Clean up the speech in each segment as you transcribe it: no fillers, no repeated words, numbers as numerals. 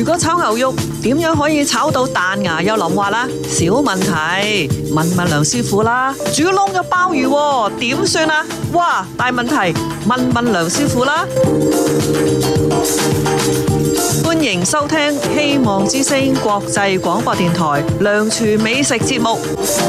如果炒牛肉點樣可以炒到彈牙又腍滑啦？小問題，問問梁師傅啦。煮燶咗鮑魚喎，點算啊？哇，大問題，問問梁師傅啦。歡迎收聽希望之聲國際廣播電台梁廚美食節目。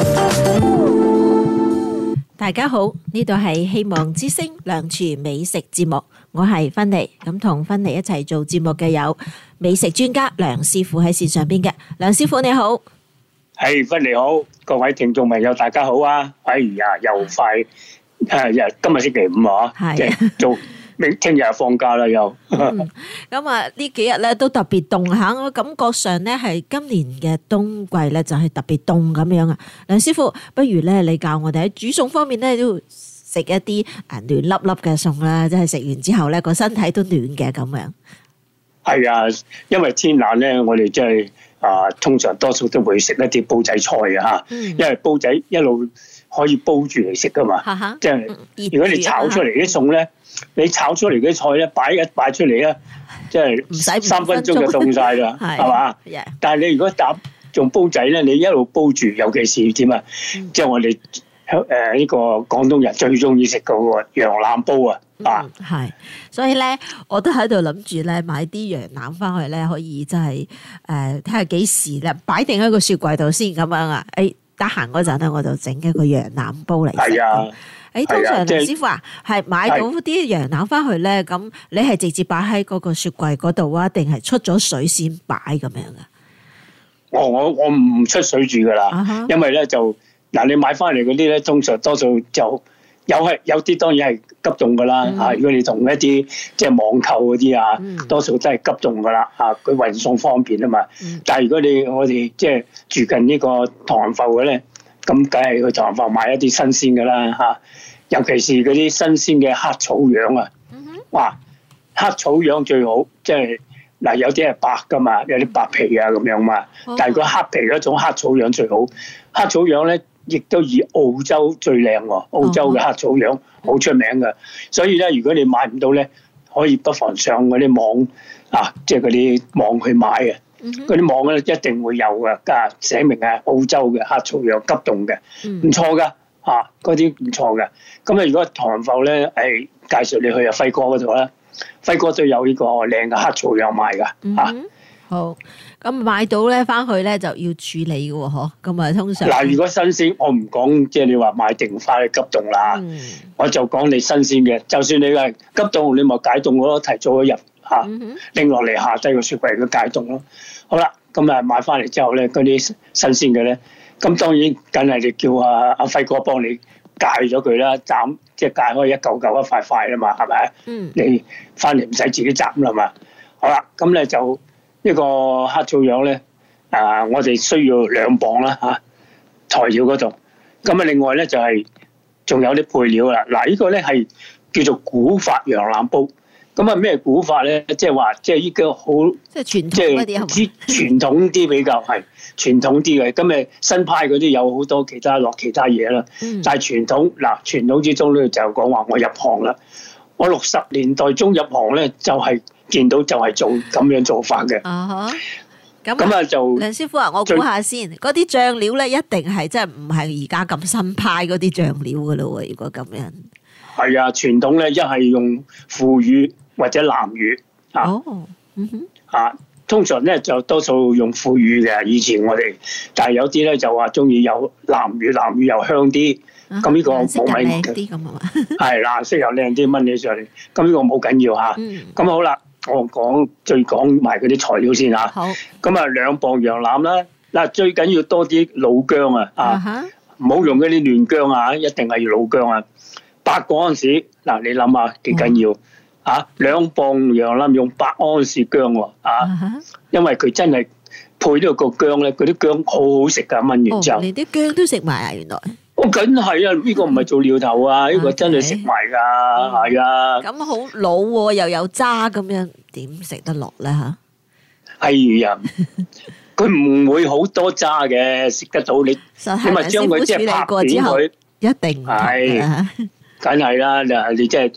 大家好，呢度係希望之聲梁廚美食節目，我係芬妮，咁同芬妮一齊做節目嘅有美食專家梁師傅喺線上邊嘅。梁師傅你好。 係，芬妮好，各位聽眾朋友大家好啊！哎呀，又快今日星期五啊，即係做聽日放假啦又。 咁啊呢幾日咧都特別凍下，我感覺上咧係今年嘅冬季咧就係特別凍咁樣啊。梁師傅，不如咧你教我哋喺煮餸方面咧都食一啲暖粒粒嘅餸啦，即係食完之後咧個身體都暖嘅咁樣。 係啊，因為天冷咧，我哋即係通常多數都會食一啲煲仔菜啊，因為煲仔一路可以煲住嚟食噶嘛，即係如果你炒出嚟啲餸咧，你炒出嚟啲菜咧擺出嚟咧，即係3分鐘就凍晒啦，係嘛？但係你如果用煲仔咧，你一路煲住，尤其是點啊？即係我哋呢個廣東人最中意食嗰個羊腩煲啊！ 係，所以咧我都喺度諗住咧買啲羊腩翻去咧，可以真係睇下幾時咧擺定喺個雪櫃度先咁樣啊！得閒嗰陣咧我就整一個羊腩煲嚟食。係啊，通常梁師傅啊，係買到啲羊腩翻去咧，咁你係直接擺喺嗰個雪櫃嗰度啊，定係出咗水先擺咁樣啊？ 我唔出水住噶啦，因為咧就嗱你買翻嚟嗰啲咧，通常多數就有啲當然係急凍噶啦嚇。如果你同一啲即係網購嗰啲啊，多數都係急凍噶啦嚇，佢運送方便啊嘛。但係如果我哋即係住近呢個唐人埠嘅咧，咁梗係去唐人埠買一啲新鮮噶啦嚇。尤其是嗰啲新鮮嘅黑草羊啊，哇！黑草羊最好，即係嗱有啲係白噶嘛，有啲白皮啊咁樣嘛。但係個黑皮嗰種黑草羊最好，黑草羊咧。亦都以澳洲最靚喎，澳洲嘅黑草羊好出名嘅，所以咧，如果你買唔到咧，可以不妨上嗰啲網即係嗰啲網去買嘅，嗰啲網咧一定會有嘅，寫明係澳洲嘅黑草羊急凍嘅，唔錯噶嗰啲唔錯嘅。咁啊，如果唐人埠咧，介紹你去輝哥嗰度啦，輝哥都有呢個靚嘅黑草羊賣噶好。咁買到咧，翻去咧就要處理嘅喎，嗬。咁啊，通常嗱，如果新鮮，我唔講，即係你話買定翻去急凍啦，我就講你新鮮嘅。就算你係急凍，你咪解凍咯，提早一日拎落嚟下低個雪櫃佢解凍咯。好啦，咁啊買翻嚟之後咧，嗰啲新鮮嘅咧，咁當然梗係你叫阿輝哥幫你戒咗佢啦，斬即係戒開一嚿嚿一塊塊啦嘛，係咪？你翻嚟唔使自己斬啦嘛。好啦，咁咧就。呢個黑草羊咧，我哋需要2磅啦材料嗰度。咁啊，另外咧就係仲有啲配料啦。嗱，呢個咧係叫做古法羊腩煲。咁啊，咩古法咧？即係話，即係呢個好， 即係傳統嗰啲， 傳統啲比較係傳統啲嘅。咁誒新派嗰啲有好多落其他嘢啦。但係傳統之中咧就講話我入行啦。我60年代中入行咧就係。見到就係做咁樣做法嘅。咁啊就梁師傅啊，我估下先，嗰啲醬料咧一定係真係唔係而家咁新派嗰啲醬料噶咯喎。如果咁樣， 係啊，傳統咧一係用腐乳或者南乳通常咧就多數用腐乳嘅。以前我哋，但係有啲咧就話中意有南乳又香啲。咁呢個冇問題，係顏色又靚啲，燜起上嚟。咁呢個冇緊要嚇。咁好啦。我最講埋嗰啲材料先嚇。好。咁啊，2磅羊腩啦。嗱，最緊要多啲老薑唔好用嗰啲嫩薑一定係要老薑啊。8個安士，嗱你諗下幾緊要2磅羊腩用8安士薑喎因為佢真係配咗個薑咧，嗰啲薑好好食噶，燜完之後。 連啲薑都食埋啊，原來。 梗係啊！呢個唔係做料頭啊，呢個真係食埋噶，係啊。 咁好老喎，又有渣咁樣，點食得落咧嚇？ 係啊，佢唔會好多渣嘅，食得到你。你咪將佢即係拍扁佢， 一定係， 梗係啦。你即係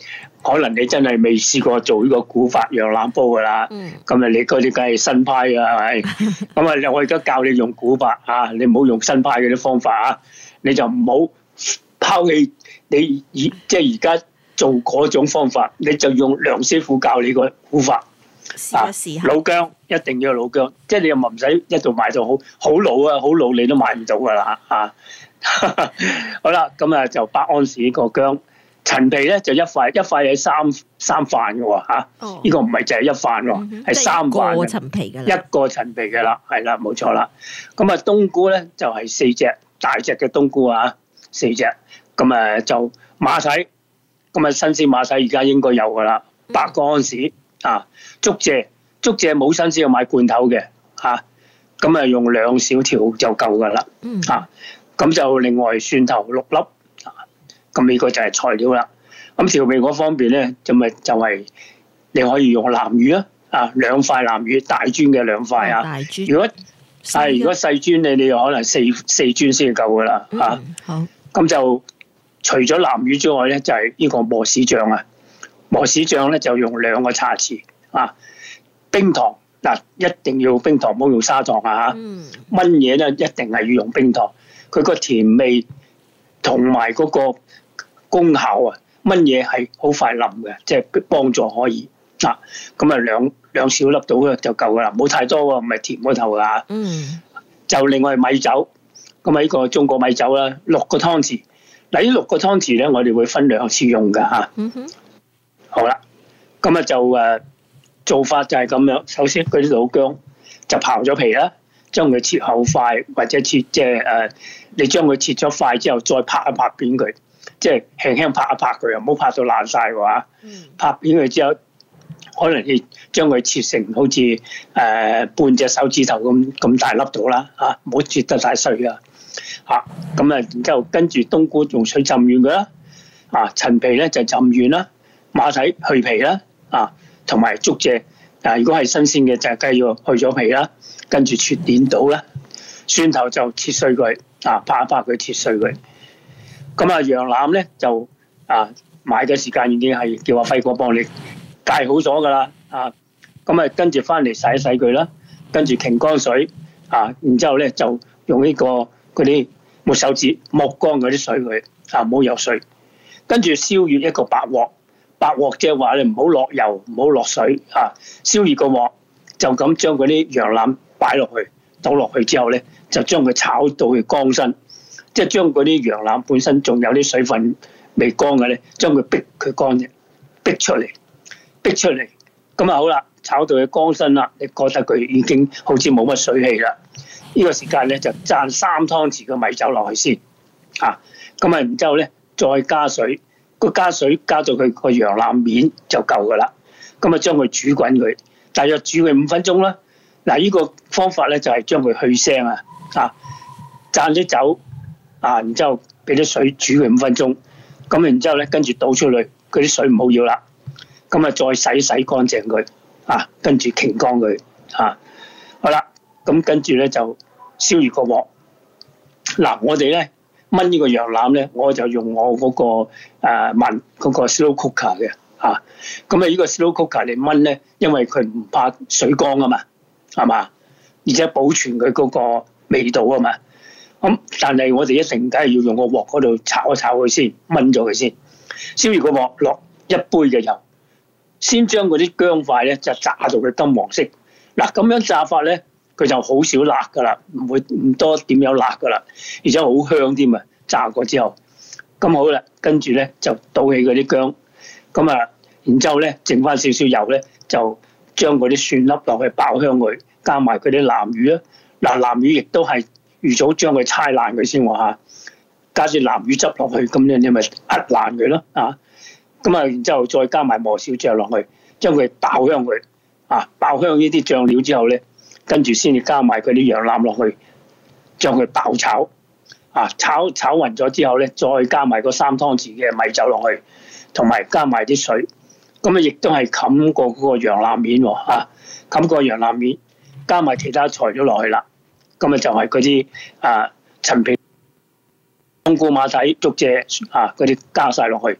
可能你真係未試過做呢個古法羊腩煲噶啦。咁啊，你嗰啲梗係新派噶係咪？咁啊，我而家教你用古法啊，你唔好用新派嗰啲方法啊，你就唔好拋棄你即係而家做嗰種方法，你就用梁師傅教你個古法。 試一試下。 老薑一定要老薑，即係你又唔使一度買到好老啊，好老你都買唔到噶啦啊！好啦，咁啊就8安士呢個薑，陳皮咧就一塊係三瓣嘅喎嚇，呢個唔係淨係一瓣喎，係3瓣。 一個陳皮嘅啦， 一個陳皮嘅啦，係啦，冇錯啦。咁啊冬菇咧就係4隻大隻嘅冬菇啊，4隻。咁啊就馬蹄，咁啊新鮮馬蹄而家應該有噶啦，8個安士啊。竹蔗冇新鮮要買罐頭嘅嚇，咁啊用2小條就夠噶啦嚇。咁就另外蒜頭6粒啊，咁呢個就係材料啦。咁調味嗰方面咧，就係你可以用南乳啊，2塊南乳，大磚嘅2塊啊。 大磚。 如果細磚你可能四磚先夠噶啦嚇。 好。咁就除咗南乳之外咧，就係呢個磨豉醬啊。磨豉醬咧就用2個茶匙啊。冰糖嗱，一定要冰糖，唔好用砂糖啊嚇。炆嘢咧一定係要用冰糖。佢個甜味同埋嗰個功效啊，炆嘢係好快腍嘅，即係幫助可以啊。咁啊兩小粒到就夠噶啦，唔好太多喎，唔係甜嗰頭噶。就另外米酒，咁啊呢個中國米酒啦，6個湯匙。嗱呢6個湯匙咧，我哋會分2次用噶嚇。好啦，咁啊就做法就係咁樣。首先嗰啲老薑就刨咗皮啦。將佢切厚塊，或者切你將佢切咗塊之後，再拍一拍扁佢，即係輕輕拍一拍佢，又唔好拍到爛晒嘅話。拍扁佢之後，可能你將佢切成好似半隻手指頭咁大粒到啦嚇，唔好切得太碎啊嚇。咁啊，然之後跟住冬菇用水浸軟佢啦，啊陳皮咧就浸軟啦，馬蹄去皮啦，啊同埋竹蔗。如果係新鮮嘅就梗係要去咗皮啦，跟住切點到啦，蒜頭就切碎佢，拍一拍佢切碎佢。咁啊羊腩咧就買嘅時間已經係叫阿輝哥幫你戒好咗噶啦，咁啊跟住翻嚟洗一洗佢啦，跟住擎乾水，然之後咧就用呢個嗰啲抹手指抹乾嗰啲水佢，唔好有水，跟住燒熱一個白鑊。白鑊即係話你唔好落油，唔好落水嚇，燒熱個鑊就咁將嗰啲羊腩擺落去，倒落去之後咧，就將佢炒到佢乾身，即係將嗰啲羊腩本身仲有啲水分未乾嘅咧，將佢逼佢乾嘅，逼出嚟，咁啊好啦，炒到佢乾身啦，你覺得佢已經好似冇乜水氣啦，呢個時間咧就灒3湯匙嘅米酒落去先，咁啊然之後咧再加水。加水加到佢個羊腩面就夠噶啦，咁啊將佢煮滾佢，大約煮佢5分鐘啦。嗱，呢個方法咧就係將佢去腥啊，灒啲酒，然之後俾啲水煮佢5分鐘，咁然之後咧跟住倒出去，嗰啲水唔好要啦，咁啊再洗乾淨佢，跟住擎乾佢，好啦，咁跟住咧就燒熱個鑊。嗱，我哋咧。炆呢個羊腩咧，我就用我嗰個燜嗰個 slow cooker 嘅嚇。咁啊，呢個 slow cooker 嚟炆咧，因為佢唔怕水乾啊嘛，係嘛？而且保存佢嗰個味道啊嘛。咁但係我哋一定梗係要用個鑊嗰度炒一炒佢先，炆咗佢先。燒熱個鑊，落1杯嘅油，先將嗰啲薑塊咧就炸到佢金黃色。嗱，咁樣炸法咧。佢就好少辣噶啦，唔多點有辣噶啦，而且好香添啊！炸過之後，咁好啦，跟住咧就倒起嗰啲薑，咁啊，然之後咧剩翻少少油咧，就將嗰啲蒜粒落去爆香佢，加埋嗰啲南乳啊，南乳亦都係預早將佢搓爛佢先喎嚇，加啲南乳汁落去，咁樣你咪壓爛佢咯咁啊，然之後再加埋磨小醬落去，將佢爆香佢，爆香呢啲醬料之後咧。跟住先至加埋佢啲羊腩落去，將佢爆炒，炒勻咗之後咧，再加埋個3湯匙嘅米酒落去，同埋加埋啲水，咁啊亦都係冚過嗰個羊腩面喎，冚過羊腩面，加埋其他材料落去啦，咁啊就係嗰啲陳皮、冬菇、馬蹄、竹蔗嗰啲加晒落去，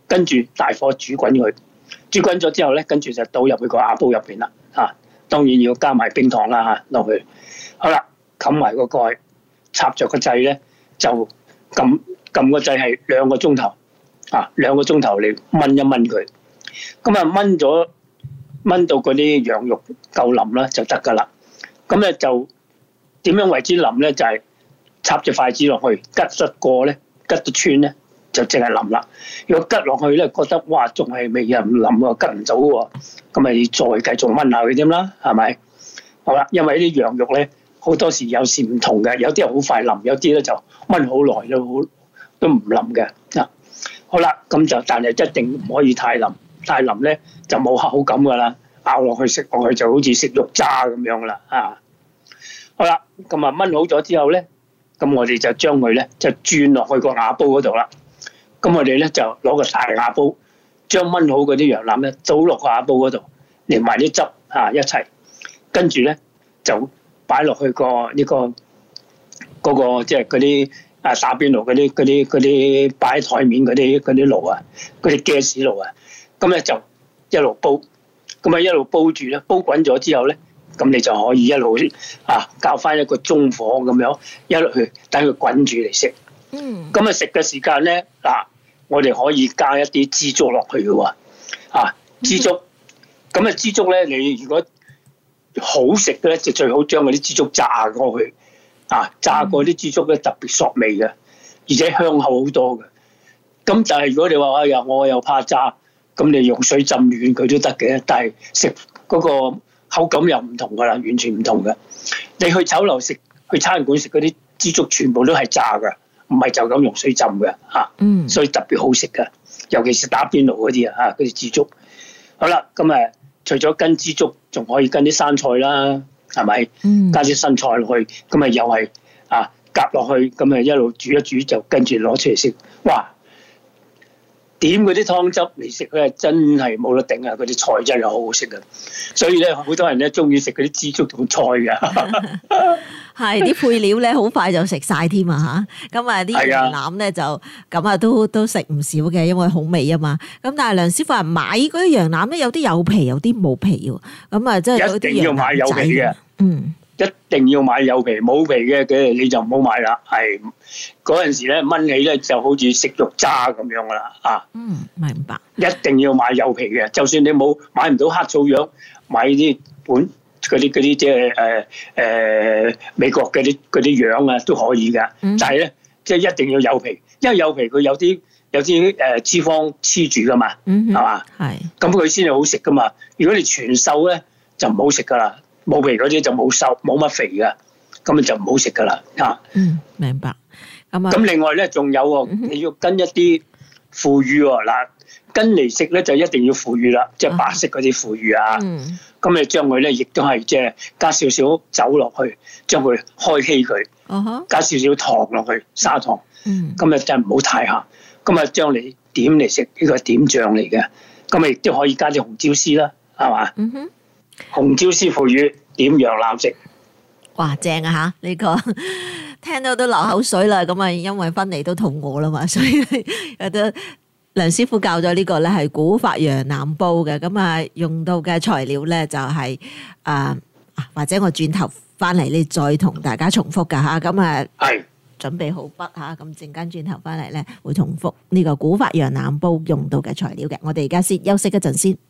跟住大火煮滾佢，煮滾咗之後咧，跟住就倒入去個瓦煲入邊啦。當然要加埋冰糖啦落去。好啦，冚埋個蓋，插着個掣咧，就撳個掣係2個鐘頭，2個鐘頭嚟燜一燜佢。咁燜到嗰啲羊肉夠腍啦就得噶啦。咁咧就點樣為之腍咧？就係插隻筷子落去，吉得過咧，吉得穿咧，就淨係腍啦。如果吉落去咧，覺得哇仲係未唔腍喎，吉唔到喎，咁咪再繼續燜下佢添啦，係咪？好啦，因為啲羊肉咧好多時有時唔同嘅，有啲係好快腍，有啲咧就燜好耐都唔腍嘅。好啦，咁就但係一定唔可以太腍，太腍咧就冇口感噶啦，咬落去食落去就好似食肉渣咁樣啦。好啦，咁燜好咗之後咧，咁我哋就將佢咧就轉落去個瓦煲嗰度啦。咁我哋咧就攞個大瓦煲，將燜好嗰啲羊腩咧倒落個瓦煲嗰度，連埋啲汁一齊，跟住咧就擺落去嗰個即係嗰啲打邊爐嗰啲擺喺台面嗰啲爐啊，嗰啲 gas 爐啊，咁咧就一路煲，咁一路煲住咧，煲滾咗之後咧，咁你就可以一路較翻一個中火咁樣，一路去等佢滾住嚟食。咁食嘅時間咧，我哋可以加一啲枝竹落去嘅喎，枝竹。咁枝竹咧，你如果好食嘅咧，就最好將嗰啲枝竹炸過去，炸過啲枝竹咧特別索味嘅，而且香口好多嘅。咁但係如果你話我又怕炸，咁你用水浸軟佢都得嘅，但係食嗰個口感又唔同噶啦，完全唔同嘅。你去酒樓食，去餐館食嗰啲枝竹全部都係炸嘅，唔係就咁用水浸嘅所以特別好食嘅，尤其是打邊爐嗰啲嗰啲枝竹。好啦，咁除咗跟枝竹，仲可以跟啲生菜啦，係咪？加啲生菜落去，咁又係夾落去，咁一路煮一煮就跟住攞出嚟食。哇！點嗰啲湯汁嚟食咧，真係冇得頂啊！嗰啲菜真係好好食啊！所以咧，好多人咧中意食嗰啲枝竹同菜嘅。 係啲配料咧，好快就食晒添啊嚇！咁啲羊腩咧就咁都食唔少嘅，因為好味啊嘛。咁但係梁師傅話買嗰啲羊腩咧，有啲有皮，有啲冇皮喎。咁即係一定要買有皮嘅。一定要買有皮，冇皮嘅你就唔好買啦。係嗰陣時咧燜起咧就好似食肉渣咁樣噶啦。 明白。一定要買有皮嘅，就算你買唔到黑草羊，買啲嗰啲即係美國嗰啲羊啊都可以噶。但係咧即係一定要有皮，因為有皮佢有啲脂肪黐住噶嘛，係嘛？係。咁佢先係好食噶嘛。如果你全瘦咧就唔好食噶啦。冇皮嗰啲就冇瘦，冇乜肥噶，咁就唔好食噶啦。 明白。 咁另外咧，仲有喎，你要跟一啲腐乳喎。嗱，跟嚟食咧就一定要腐乳啦，即係白色嗰啲腐乳啊。咁你將佢咧，亦都係即係加少少酒落去，將佢開稀佢，加少少糖落去，砂糖。咁就唔好太鹹。咁將你點嚟食呢個點醬嚟嘅，咁亦都可以加啲紅椒絲啦，係嘛？紅椒絲腐乳點羊腩食， 哇正啊吓！呢個聽到都流口水啦。咁因為芬妮都肚餓啦嘛，所以有得梁師傅教咗呢個咧係古法羊腩煲嘅。咁用到嘅材料咧就係或者我轉頭翻嚟你再同大家重複噶吓。咁係準備好筆吓，咁陣間轉頭翻嚟咧會重複呢個古法羊腩煲用到嘅材料嘅。我哋而家先休息一陣先。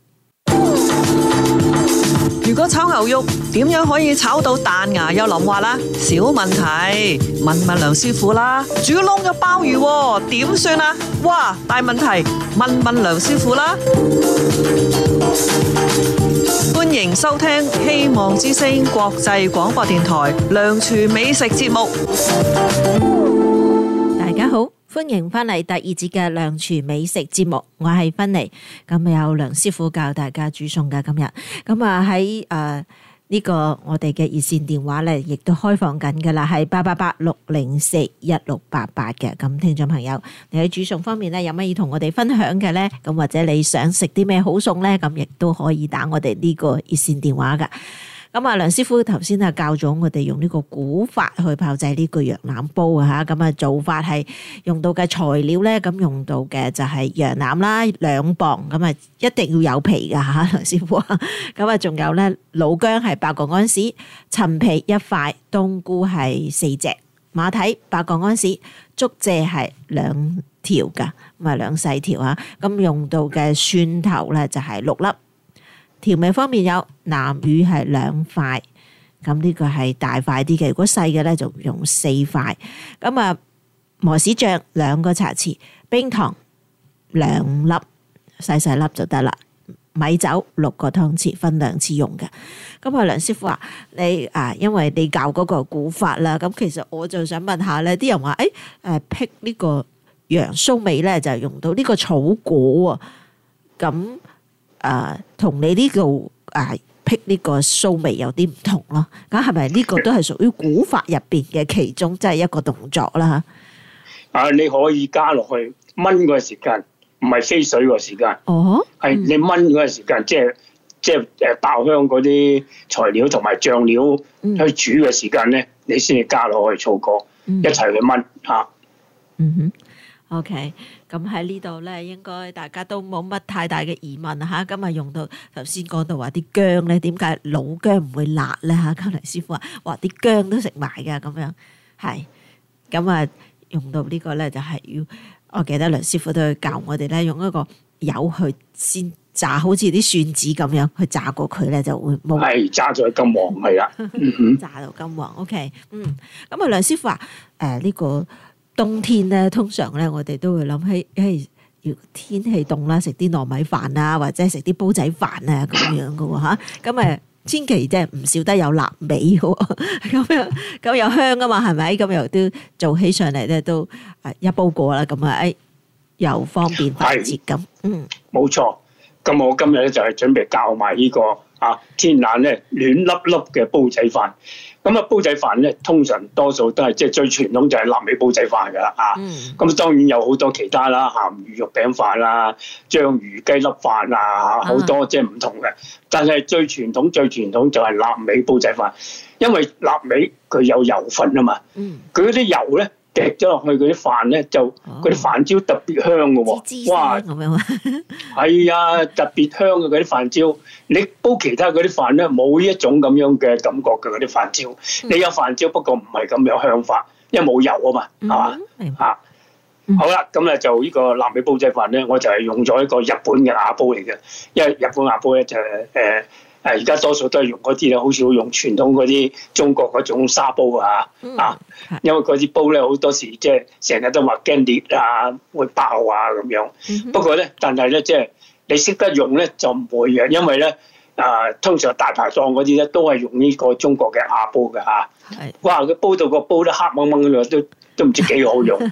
如果炒牛肉點樣可以炒到彈牙又腍滑啦？小問題，問梁師傅啦。煮燶咗鮑魚點算啊？哇，大問題，問梁師傅啦。歡迎收聽希望之聲國際廣播電台梁廚美食節目。 大家好。歡迎翻嚟第2節嘅梁廚美食節目，我係芬妮。咁有梁師傅教大家煮餸嘅今日。咁喺呢個我哋嘅熱線電話咧，亦都開放緊噶啦，係888-604-1688嘅。咁聽眾朋友，你喺煮餸方面咧有乜要同我哋分享嘅咧？咁或者你想食啲咩好餸咧？咁亦都可以打我哋呢個熱線電話噶。 咁啊，梁師傅頭先啊教咗我哋用呢個古法去炮製呢個羊腩煲啊嚇，咁啊做法係用到嘅材料咧，咁用到嘅就係羊腩啦2磅，咁啊一定要有皮㗎嚇，梁師傅。咁啊仲有咧老薑係8個安士，陳皮1塊，冬菇係4隻，馬蹄8個安士，竹蔗係2條㗎，咁啊2細條嚇。咁用到嘅蒜頭咧就係6粒。調味方面有南乳係2塊，咁呢個係大塊啲嘅。如果細嘅咧就用4塊。咁啊磨豉醬2個茶匙，冰糖2粒，細粒就得啦。米酒6個湯匙，分2次用嘅。咁啊梁師傅話你因為你教嗰個古法啦，咁其實我就想問下咧，啲人話辟呢個羊騷味咧就用到呢個草果啊，咁同你呢度辟呢個騷味有啲唔同咯，咁係咪呢個都係屬於古法入邊嘅其中即係一個動作啦？ 你可以加落去燜嗰個時間，唔係飛水個時間。 哦，係你燜嗰個時間，即係爆香嗰啲材料同埋醬料去煮嘅時間咧，你先至加落去草果，一齊去燜嚇。 OK，咁喺呢度咧，應該大家都冇乜太大嘅疑問嚇。咁啊，用到頭先講到話啲薑咧，點解老薑唔會辣咧嚇？咁梁師傅話啲薑都食埋㗎，咁樣係。咁啊，用到呢個咧就係要，我記得梁師傅都去教我哋咧，用一個油去先炸，好似啲蒜子咁樣去炸過佢咧，就會冇。係炸咗金黃，係啦。 炸到金黃 ，OK，咁啊，梁師傅話呢個。冬天咧，通常咧，我哋都會諗起，要天氣凍啦，食啲糯米飯啊，或者食啲煲仔飯啊，咁樣嘅喎嚇。咁千祈即係唔少得有臘味嘅喎，咁樣咁又香啊嘛，係咪？咁又都做起上嚟咧，都一煲過啦，咁又方便快捷咁。 冇錯。咁我今日咧就係準備教埋呢個天冷咧暖粒粒嘅煲仔飯。咁煲仔飯咧，通常多數都係即係最傳統就係臘味煲仔飯噶啦咁當然有好多其他啦，鹹魚肉餅飯啦、章魚雞粒飯啊，好多即係唔同嘅。但係最傳統就係臘味煲仔飯，因為臘味佢有油份啊嘛。佢嗰啲油咧滴咗落去嗰啲飯咧，就嗰啲飯焦特別香嘅喎。哇！咁樣係啊，特別香嘅嗰啲飯焦。你煲其他嗰啲飯咧，冇呢一種咁樣嘅感覺嘅嗰啲飯焦。你有飯焦，不過唔係咁樣香法，因為冇油啊嘛，係嘛？好啦，咁咧就呢個臘味煲仔飯咧，我就係用咗一個日本嘅瓦煲嚟嘅，因為日本瓦煲咧就而家多數都係用嗰啲咧，好少用傳統嗰啲中國嗰種砂煲因為嗰啲煲咧好多時即係成日都話驚裂會爆咁樣。不過咧，但係咧即係你識得用咧就唔會嘅，因為咧通常大排檔嗰啲咧都係用呢個中國嘅瓦煲嘅哇！佢煲到個煲都黑掹掹嘅，都唔知幾好用。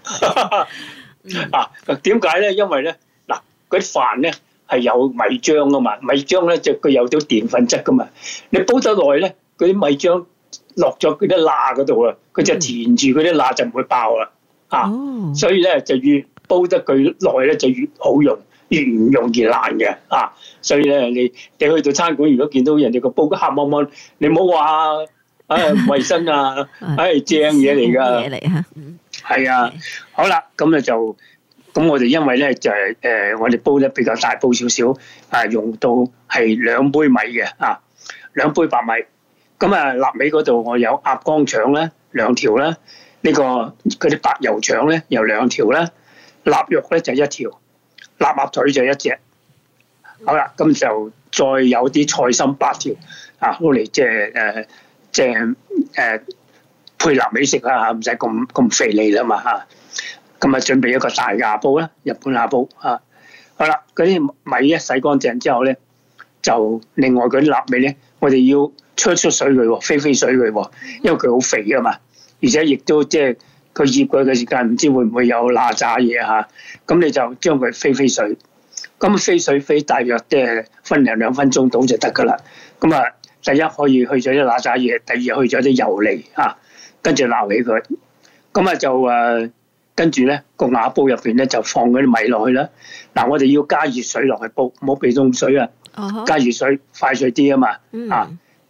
點解咧？因為咧嗱，嗰啲飯咧係有米漿啊嘛，米漿咧就佢有啲澱粉質噶嘛。你煲得耐咧，嗰啲米漿落咗嗰啲罅嗰度啦，佢就填住嗰啲罅就唔會爆啦。所以咧就越煲得佢耐咧就越好用，越唔容易爛嘅。所以咧你去到餐館，如果見到人哋個煲黑掹掹，你唔好話唔衞生啊，正嘢嚟㗎。嘢嚟嚇。係啊，好啦，咁咧就。咁我哋因為咧就係我哋煲得比較大煲少少，用到係2杯米嘅2杯白米。咁臘味嗰度我有鴨肝腸咧2條啦，呢個嗰啲白油腸咧有2條啦，臘肉咧就1條，臘鴨腿就1隻。好啦，咁就再有啲菜心8條攞嚟即係配臘味食啦唔使咁肥膩啦嘛咁準備一個大瓦煲啦，日本瓦煲好啦，嗰啲米洗乾淨之後咧，就另外嗰啲臘味咧，我哋要出水佢，飛水佢，因為佢好肥啊嘛，而且亦都即係佢醃佢嘅時間唔知會唔會有嗱喳嘢咁你就將佢飛水，咁飛水飛大約即係分2分鐘到就得噶啦。咁第一可以去咗啲嗱喳嘢，第二去咗啲油膩跟住撈起佢，咁就跟住咧個瓦煲入邊咧就放嗰啲米落去啦。我哋要加熱水落去煲，唔好俾凍水加熱水快脆啲啊嘛。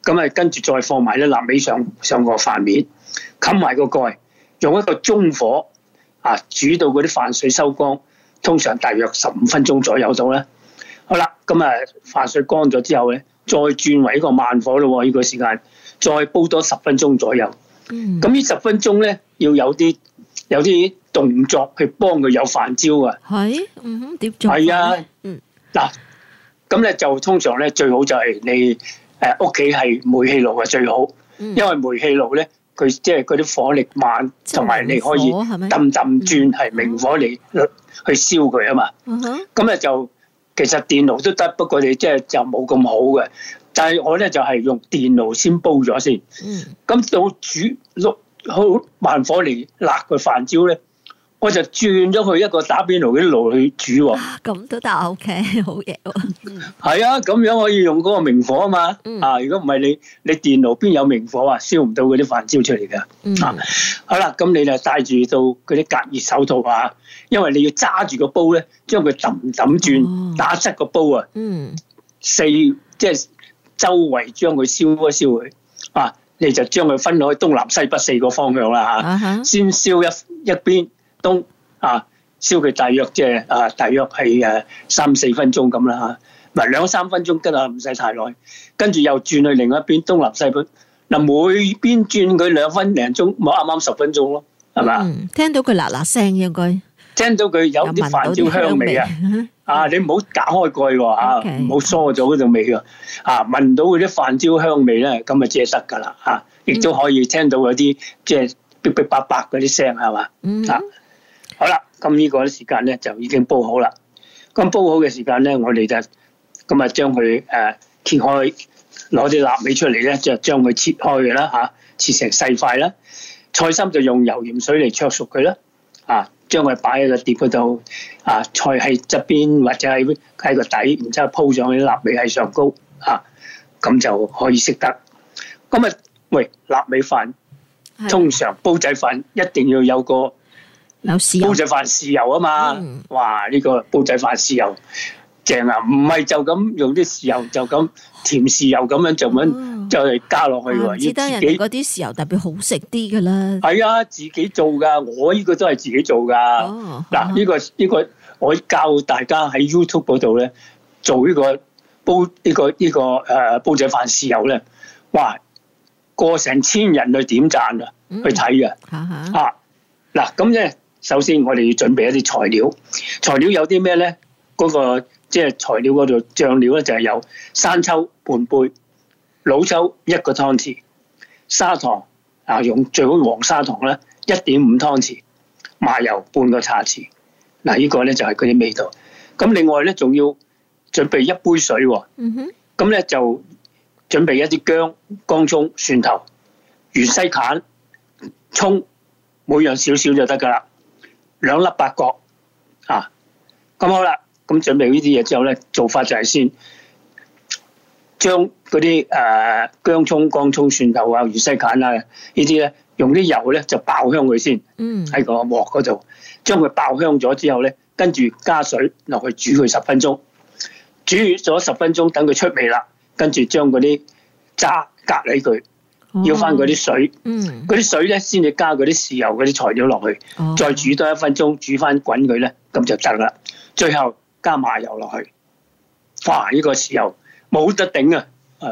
咁啊跟住再放埋啲臘味上個飯面，冚埋個蓋，用一個中火煮到嗰啲飯水收乾，通常大約15分鐘左右到啦。好啦，咁啊飯水乾咗之後咧，再轉為一個慢火咯，呢個時間再煲多10分鐘左右。咁呢10分鐘咧要有啲動作去幫佢有飯焦啊。 係，點做？ 係啊，嗱，咁咧就通常咧最好就係你屋企係煤氣爐係最好，因為煤氣爐咧佢即係嗰啲火力慢，同埋你可以氹轉係明火嚟去燒佢啊嘛。咁咧就其實電爐都得，不過你即係就冇咁好嘅。但係我咧就係用電爐先煲咗先，咁到煮好慢火嚟辣個飯焦咧，我就轉咗去一個打邊爐嗰啲爐去煮喎。 咁都得 OK， 好嘢喎。 係啊，咁樣可以用嗰個明火啊嘛。如果唔係你電爐邊有明火啊，燒唔到嗰啲飯焦出嚟㗎。好啦，咁你就戴住到嗰啲隔熱手套啊，因為你要揸住個煲咧，將佢揼轉打側個煲啊。即係周圍將佢燒一燒佢你就將佢分開東南西北4個方向啦嚇。先燒一邊東燒佢大約大約係3-4分鐘咁啦嚇，唔係2-3分鐘得啦，唔使太耐。跟住又轉去另一邊東南西北，嗱每邊轉佢2分零鐘，咪啱10分鐘咯，係嘛？ 聽到佢嗱嗱聲應該。 聽到佢有啲飯焦香味你唔好打開蓋喎唔好疏咗嗰種味喎聞到嗰啲飯焦香味咧，咁啊即係得㗎啦亦都可以聽到嗰啲即係嗶嗶叭叭嗰啲聲係嘛好啦，咁呢個時間咧就已經煲好啦。咁煲好嘅時間咧，我哋就咁啊將佢切開，攞啲臘味出嚟咧，就將佢切開嘅啦切成細塊啦。菜心就用油鹽水嚟焯熟佢啦將佢擺喺個碟嗰度菜喺側邊或者喺個底，然之後鋪上啲臘味喺上高咁就可以食得。咁啊喂，臘味飯通常煲仔飯一定要有個煲仔飯豉油啊嘛。哇！呢個煲仔飯豉油正啊，唔係就咁用啲豉油，就咁甜豉油咁樣就係加落去喎。 知得人哋嗰啲豉油特別好食啲噶啦。 係啊，自己做噶，我呢個都係自己做噶。嗱，呢個我教大家喺 YouTube 嗰度咧做呢個煲煲仔飯豉油咧，哇，過成1000人去點讚啊，去睇啊。嗱，咁咧首先我哋要準備一啲材料，材料有啲咩咧？嗰個即係材料嗰度醬料咧就係有生抽半杯、老抽1個湯匙、砂糖用最好黃砂糖啦1.5湯匙、麻油半個茶匙。嗱，呢個咧就係佢啲味道。咁另外咧仲要準備1杯水喎。咁咧就準備一啲薑、乾葱、蒜頭、芫茜餡、葱，每樣少少就得噶啦。2粒八角咁好啦。咁準備呢啲嘢之後咧，做法就係先將嗰啲薑葱、乾葱、蒜頭芫茜餡呢啲咧，用啲油咧就爆香佢先。喺個鑊嗰度，將佢爆香咗之後咧，跟住加水落去煮佢10分鐘。煮咗10分鐘，等佢出味啦，跟住將嗰啲渣隔離佢，要翻嗰啲水。嗰啲水咧先至加嗰啲豉油嗰啲材料落去，再煮多1分鐘，煮翻滾佢咧，咁就得啦。最後加麻油落去，哇！呢個豉油冇得頂啊！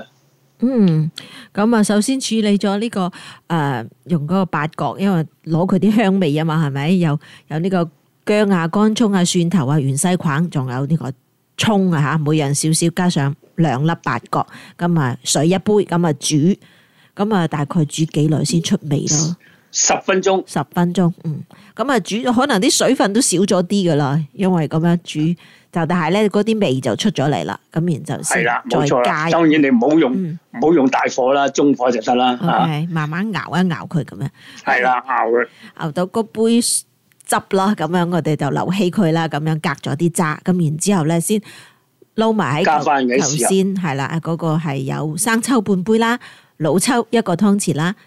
咁首先處理咗呢個用嗰個八角，因為攞佢啲香味啊嘛，係咪？有呢個薑啊、乾葱啊、蒜頭啊、芫茜餡，仲有呢個葱啊每樣少少，加上2粒八角，咁水1杯，咁煮，咁大概煮幾耐先出味咯 ？10分鐘。 10分鐘，咁煮可能啲水分都少咗啲噶啦，因為咁樣煮但係咧嗰啲味就出咗嚟啦，咁然就先再加。 當然你唔好用大火啦，中火就得啦。 慢慢熬一熬佢咁樣。 係啦， 熬到嗰杯汁啦，咁樣我哋就留起佢啦，咁樣隔咗啲渣，咁然之後咧先撈埋喺頭先係啦，嗰個係有生抽半杯啦。老抽1個湯匙啦，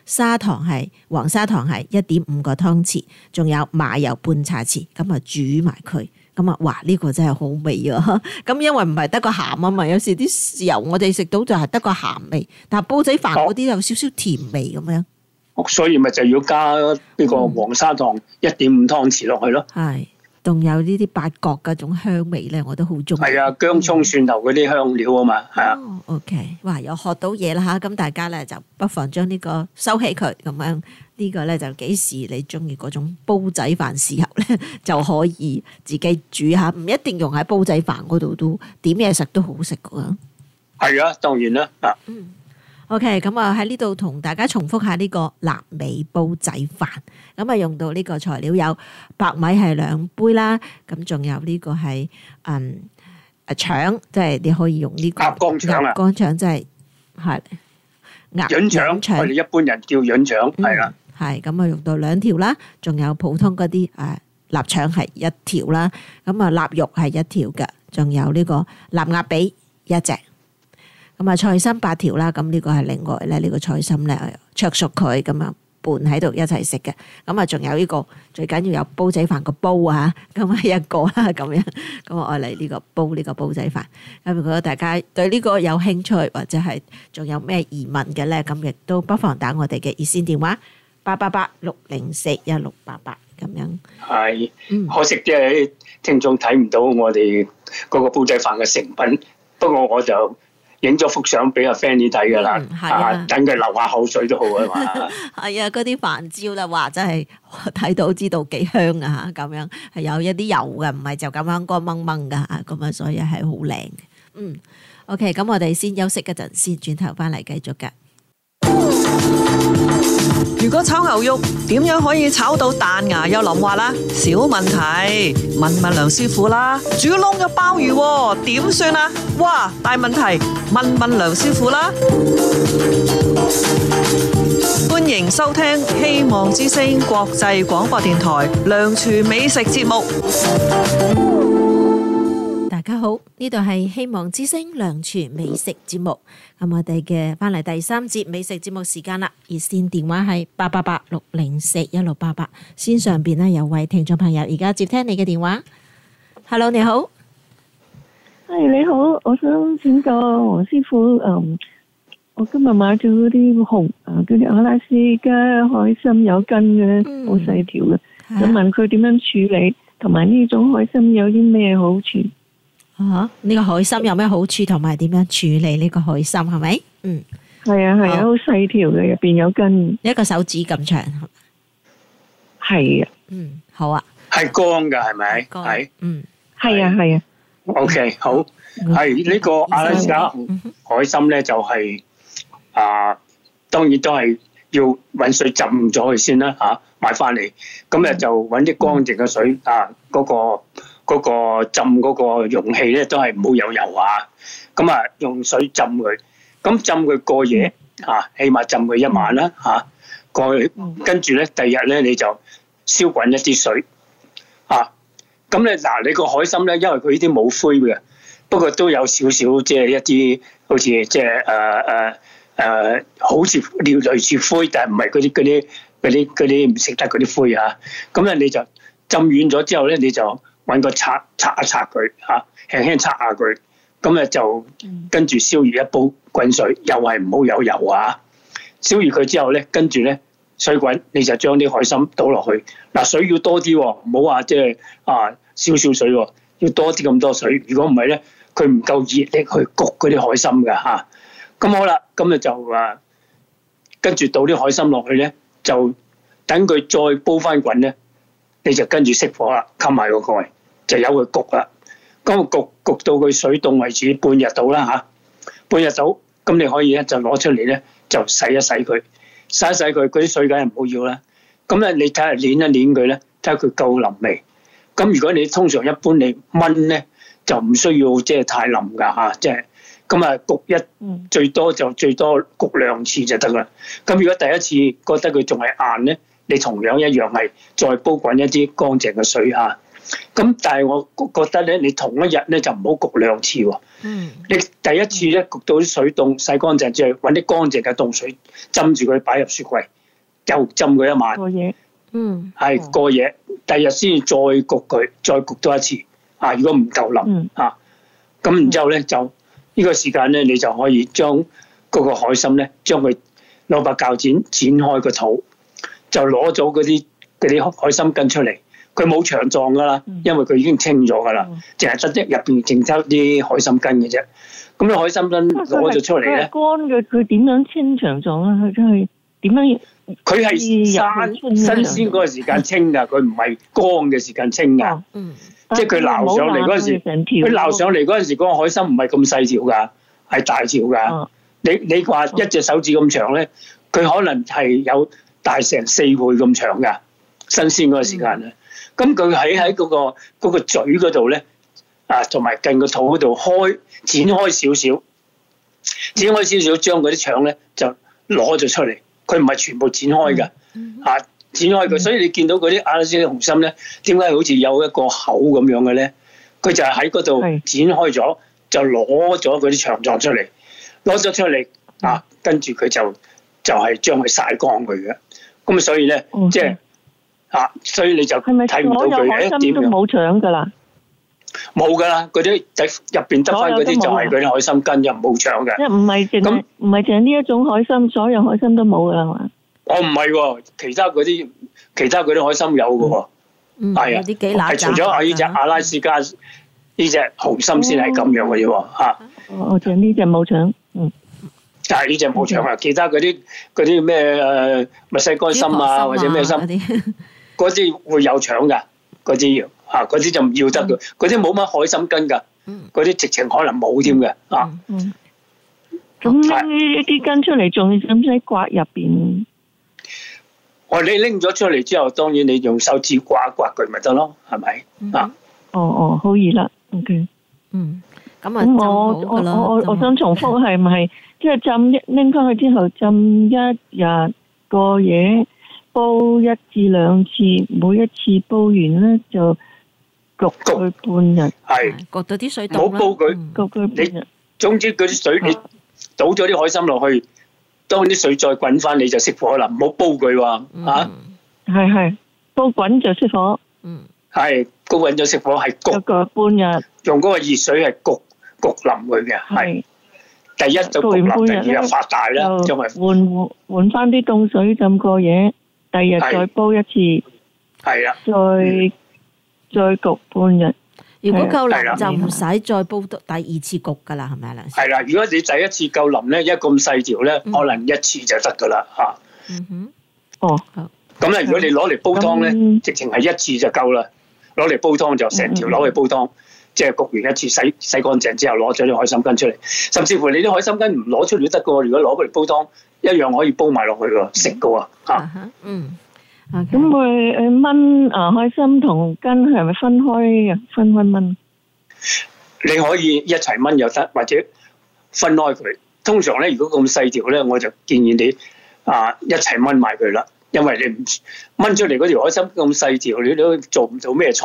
黃砂糖係1.5個湯匙，仲有麻油半茶匙，咁煮埋佢， 咁啊，哇！呢個真係好味啊！咁因為唔係得個鹹啊嘛，有時啲豉油我哋食到就係得個鹹味，但係煲仔飯嗰啲有少少甜味咁樣。 所以咪就要加呢個黃砂糖1.5湯匙落去咯。 係，仲有呢啲八角嗰種香味咧，我都好中意。 係啊，薑葱蒜頭嗰啲香料啊嘛，係啊。 OK， 哇！又學到嘢啦嚇，咁大家咧就不妨將呢個收起佢咁樣。呢個咧就幾時你中意嗰種煲仔飯豉油咧，就可以自己煮下，唔一定用喺煲仔飯嗰度，都點嘢食都好食噶。 係啊，當然啦。 OK， 咁啊喺呢度同大家重複下呢個臘味煲仔飯。咁啊用到呢個材料有白米係2杯啦，咁仲有呢個係腸，即係你可以用呢個鴨肝腸啊， 鴨肝腸即係潤腸，我哋一般人叫潤腸，係啦。 係咁啊，用到2條啦，仲有普通嗰啲臘腸係1條啦，咁啊臘肉係1條嘅，仲有呢個臘鴨髀1隻，咁啊菜心8條啦，咁呢個係另外咧，呢個菜心咧灼熟佢咁啊拌喺度一齊食嘅，咁啊仲有呢個最緊要有煲仔飯個煲啊，咁啊1個啦咁樣，咁我愛嚟呢個煲呢個煲仔飯。咁如果大家對呢個有興趣或者係仲有咩疑問嘅咧，咁亦都不妨打我哋嘅熱線電話。888-604-1688咁樣。係， 可惜即係聽眾睇唔到我哋嗰個煲仔飯嘅成品，不過我就影咗幅相俾阿 Fanny 睇噶啦，等佢流下口水都好啊嘛。 係啊，嗰啲飯焦啦，哇，真係睇到知道幾香啊嚇，咁樣係有一啲油嘅，唔係就咁樣乾掹掹噶嚇，咁啊所以係好靚嘅。OK， 咁我哋先休息一陣先，轉頭翻嚟繼續㗎。 如果炒牛肉點樣可以炒到彈牙又腍滑啦？小問題，問梁師傅啦。煮窿咗鮑魚點算啊？哇，大問題，問梁師傅啦。歡迎收聽希望之聲國際廣播電台梁廚美食節目。 大家好，呢度係希望之聲梁廚美食節目。咁我哋嘅翻嚟第3節美食節目時間啦，熱線電話係888-604-1688。線上邊呢有位聽眾朋友，而家接聽你嘅電話。Hello， 你好。 係你好，我想請教黃師傅，我今日買咗嗰啲紅嗰啲阿拉斯加海參有根嘅，好細條嘅，想問佢點樣處理，同埋呢種海參有啲咩好處？ 呢個海參有咩好處，同埋點樣處理呢個海參係咪？ 係啊，好細條嘅，入邊有根， 一個手指咁長。 係啊。 好啊。 係乾噶係咪？係。 係啊。 OK， 好。係呢個阿拉斯加海參咧，就係當然都係要搵水浸咗佢先啦嚇，買翻嚟咁咧就搵啲乾淨嘅水嗰個浸嗰個容器咧都係唔好有油啊，咁啊用水浸佢，咁浸佢過夜起碼浸佢1晚啦過去，跟住咧第二日咧你就燒滾一啲水咁咧你個海參咧，因為佢呢啲冇灰嘅，不過都有少少即係一啲好似即係好似類似灰，但係唔係嗰啲唔食得嗰啲灰咁咧你就浸軟咗之後咧，你就揾個刷一刷佢輕輕刷下佢，咁咧就跟住燒熱一煲滾水，又係唔好有油燒熱佢之後咧，跟住咧水滾，你就將啲海參倒落去。水要多啲，唔好話即係少少水，要多啲咁多水。如果唔係咧，佢唔夠熱力去焗嗰啲海參㗎咁好啦，咁就跟住倒啲海參落去咧，就等佢再煲翻滾咧，你就跟住熄火啦，冚埋個蓋。就由佢焗啦，咁焗到佢水凍為止，半日到啦半日到，咁你可以咧就攞出嚟咧就洗一洗佢，嗰啲水梗係唔好要啦。咁咧你睇下捏一捏佢咧，睇下佢夠腍未？咁如果你通常一般你燜咧就唔需要即係太腍噶即係咁焗最多焗2次就得啦。咁如果第一次覺得佢仲係硬咧，你同樣一樣係再煲滾一啲乾淨嘅水咁但係我覺得咧，你同一日咧就唔好焗2次喎。你第一次咧焗到啲水凍洗乾淨之後，揾啲乾淨嘅凍水浸住佢，擺入雪櫃，又浸佢1晚。 過夜。 係過夜，第二日先再焗佢，再焗多一次如果唔夠腍咁然之後咧就呢個時間咧，你就可以將嗰個海參咧，將佢攞把鉸剪剪開個肚，就攞咗嗰啲海參筋出嚟。佢冇腸臟噶啦，因為佢已經清咗噶啦，淨係得入邊淨得啲海參筋嘅啫。咁啲海參筋攞咗出嚟咧， 乾嘅佢點樣清腸臟啊？佢真係點樣？ 佢係新鮮嗰個時間清㗎，佢唔係乾嘅時間清㗎。即係佢撈上嚟嗰陣時，佢撈上嚟嗰陣時，嗰個海參唔係咁細條㗎，係大條㗎。你話一隻手指咁長咧，佢可能係有大成4倍咁長㗎。新鮮嗰個時間啊，咁佢喺嗰個嘴嗰度咧，同埋近個肚嗰度剪開少少，將嗰啲腸咧就攞咗出嚟。佢唔係全部剪開㗎，剪開佢，所以你見到嗰啲阿拉斯加紅參咧，點解好似有一個口咁樣嘅咧？佢就係喺嗰度剪開咗，就攞咗嗰啲腸臟出嚟，攞咗出嚟跟住佢就係將佢曬乾佢嘅。咁所以咧，即係所以你就睇唔到佢係點樣。 都冇腸㗎啦， 冇㗎啦，嗰啲入邊得翻嗰啲就係嗰啲海參筋，又冇腸嘅。 即係唔係淨係呢一種海參，所有海參都冇㗎啦嘛？ 我唔係喎，其他嗰啲海參有嘅喎，係係除咗呢隻阿拉斯加呢隻紅參先係咁樣嘅啫喎。 我淨呢隻冇腸， 但係呢隻冇腸啊，其他嗰啲咩墨西哥參啊或者咩參，嗰啲會有腸㗎，嗰啲嗰啲就唔要得嘅，嗰啲冇乜海參筋㗎，嗰啲直情可能冇添嘅咁呢啲筋出嚟，仲使唔使刮入邊？ 你拎咗出嚟之後，當然你用手指刮佢咪得咯，係咪好易啦 ，OK。咁我想重複係咪即係拎翻去之後浸1日過夜，煲1至2次，每一次煲完咧就焗佢半日， 焗到啲水凍啦。冇煲佢， 焗佢半日。 總之嗰啲水你倒咗啲海參落去，當啲水再滾翻，你就熄火啦，唔好煲佢喎係煲滾就熄火。 係煲滾咗熄火，係焗半日， 用嗰個熱水係焗腍佢嘅。係第一就焗腍，第二就發大啦，就係換翻啲凍水浸過夜，第二日再煲一次， 係啦， 再焗半日。 如果夠腍就唔使再煲第二次焗噶啦，係咪啊？梁師？ 係啦，如果你第一次夠腍咧，一咁細條咧，可能一次就得噶啦咁咧，如果你攞嚟煲湯咧，直情係一次就夠啦。攞嚟煲湯就成條攞去煲湯，即係焗完一次洗乾淨之後，攞咗啲海參筋出嚟。甚至乎你啲海參筋唔攞出嚟都得噶喎。如果攞嚟煲湯，一樣可以煲埋落去噶，食噶喎咁佢炆海參同筋係咪分開嘅？分開炆？ 你可以一齊炆又得，或者分開佢。通常咧，如果咁細條咧，我就建議你一齊炆埋佢啦。因為你唔炆出嚟嗰條海參咁細條，你都做唔到咩菜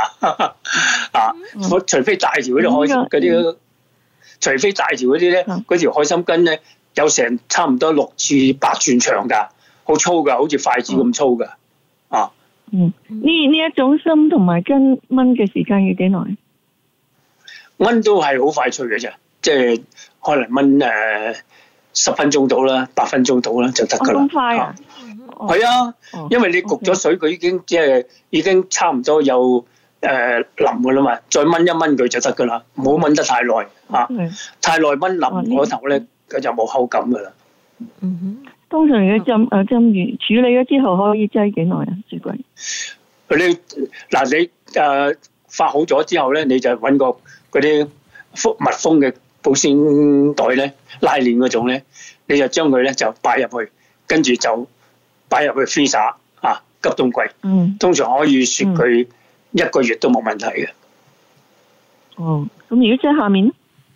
除非大條嗰啲海參嗰啲，除非大條嗰啲咧，嗰條海參筋咧有成差唔多6至8寸長㗎。好粗噶，好似筷子咁粗噶。 呢一種參同埋筋炆嘅時間要幾耐？ 炆都係好快脆嘅啫，即係可能炆10分鐘到啦，8分鐘到啦就得噶啦。 咁快啊？ 係啊，因為你焗咗水，佢已經差唔多有腍噶啦嘛，再炆一炆佢就得噶啦，唔好炆得太耐太耐炆腍嗰頭咧，佢就冇口感噶啦。 通常你浸完處理咗之後可以擠幾耐啊？雪櫃你發好咗之後咧，你就揾個嗰啲密封嘅保鮮袋咧，拉鏈嗰種咧，你就將佢咧就擺入去，跟住就擺入去 freezer 急凍櫃。通常可以雪佢1個月都冇問題嘅。 咁如果即係下面咧，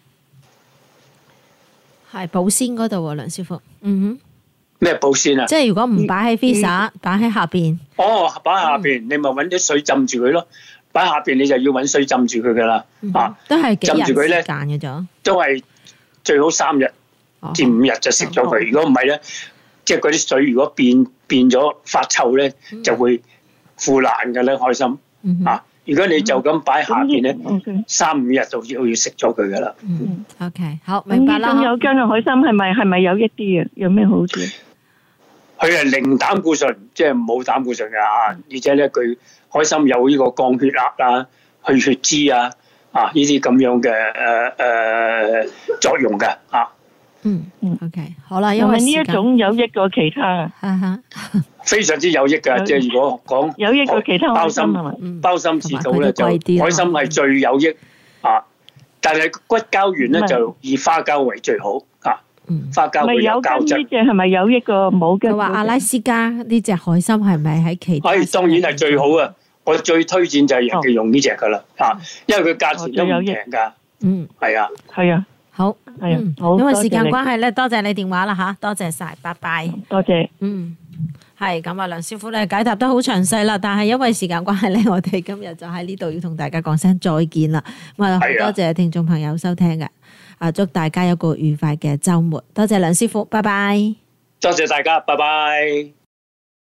係保鮮嗰度喎，梁師傅。 咩保鮮啊？ 即係如果唔擺喺 freezer，擺喺下邊。 擺喺下邊，你咪揾啲水浸住佢咯。擺喺下邊，你就要揾水浸住佢噶啦。 都係幾日浸住佢咧， 時間嘅啫。 都係最好3日至5日就食咗佢。如果唔係咧，即係嗰啲水如果變咗發臭咧，就會腐爛噶啦，海參。 如果你就咁擺下邊咧 ，OK， 3-5日就要食咗佢噶啦。 OK， 好，明白啦。 咁呢種有薑嘅海參係咪有益啲嘅？有咩好處？ 佢係零膽固醇，即係冇膽固醇嘅嚇，而且咧佢海參有呢個降血壓啊、去血脂啊呢啲咁樣嘅作用嘅嚇。 OK， 好啦，因係咪呢為時間一種有益過其他啊？ 非常之有益嘅，即係如果講有益過其他海參係咪？ 鮑參翅肚咧就海同埋佢都貴啲啦參係最有益但係骨膠原咧就以花膠為最好花膠會咪有有膠質。 根呢只係咪有益過冇根？ 佢話阿拉斯加呢隻海參係咪喺其他？ 當然係最好啊！我最推薦就係人哋用呢只噶啦因為佢價錢都唔平㗎。係啊。 係啊。 好， 係啊，好， 因為時間關係咧，多謝你電話啦吓，多謝晒，拜拜。 多謝。 係咁啊，梁師傅咧解答得好詳細啦，但係因為時間關係咧，我哋今日就喺呢度要同大家講聲再見啦。咁啊，好多謝聽眾朋友收聽嘅，祝大家有個愉快嘅週末。多謝梁師傅，拜拜。 多謝大家，拜拜。